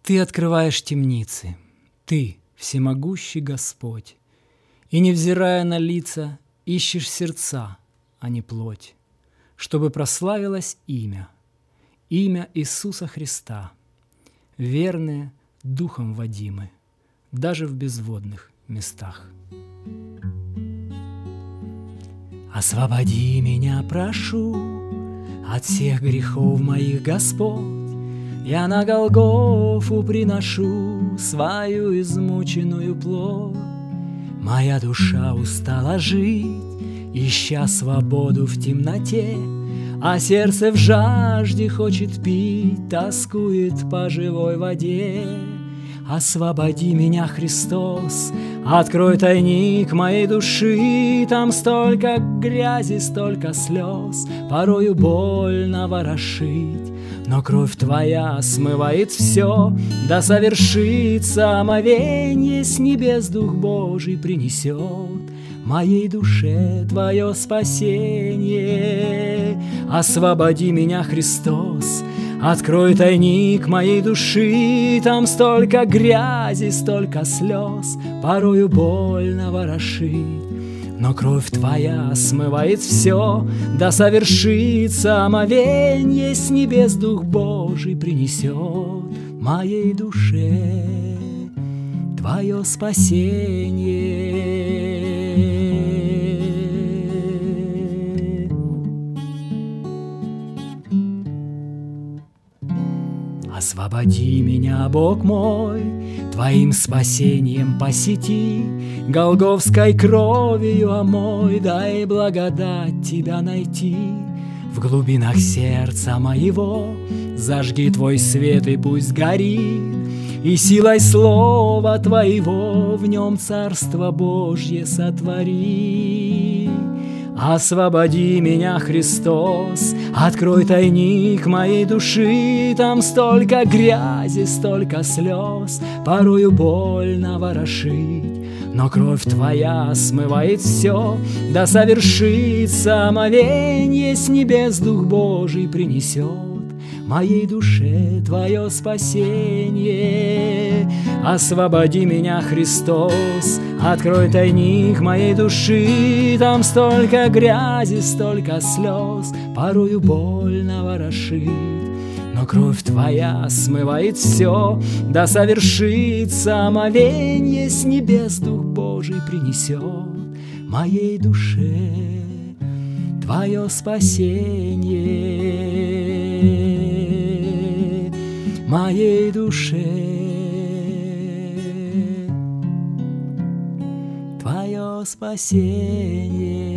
Ты открываешь темницы, Ты, всемогущий Господь, и, невзирая на лица, ищешь сердца, а не плоть, чтобы прославилось имя Иисуса Христа, верные, духом водимы, даже в безводных местах. Освободи меня, прошу, от всех грехов моих, Господь. Я на Голгофу приношу свою измученную плоть. Моя душа устала жить, ища свободу в темноте, а сердце в жажде хочет пить, тоскует по живой воде. Освободи меня, Христос, открой тайник моей души. Там столько грязи, столько слез, порою больно ворошить. Но кровь Твоя смывает все, да совершится омовенье, с небес Дух Божий принесет моей душе Твое спасение. Освободи меня, Христос, открой тайник моей души. Там столько грязи, столько слез, порою больно ворошить. Но кровь Твоя смывает все, да совершится омовенье, с небес Дух Божий принесет моей душе Твое спасение. Освободи меня, Бог мой, Твоим спасением посети, Голгофской кровью омой, дай благодать Тебя найти. В глубинах сердца моего зажги Твой свет и пусть горит, и силой слова Твоего в нем Царство Божье сотвори. Освободи меня, Христос, открой тайник моей души. Там столько грязи, столько слез, порою больно ворошить. Но кровь Твоя смывает все, да совершится омовенье, с небес Дух Божий принесет моей душе Твое спасение. Освободи меня, Христос, открой тайник моей души. Там столько грязи, столько слез, порою больно ворошить. Но кровь Твоя смывает все, да совершится омовенье, с небес Дух Божий принесет моей душе Твое спасение. Моей душе Твое спасение.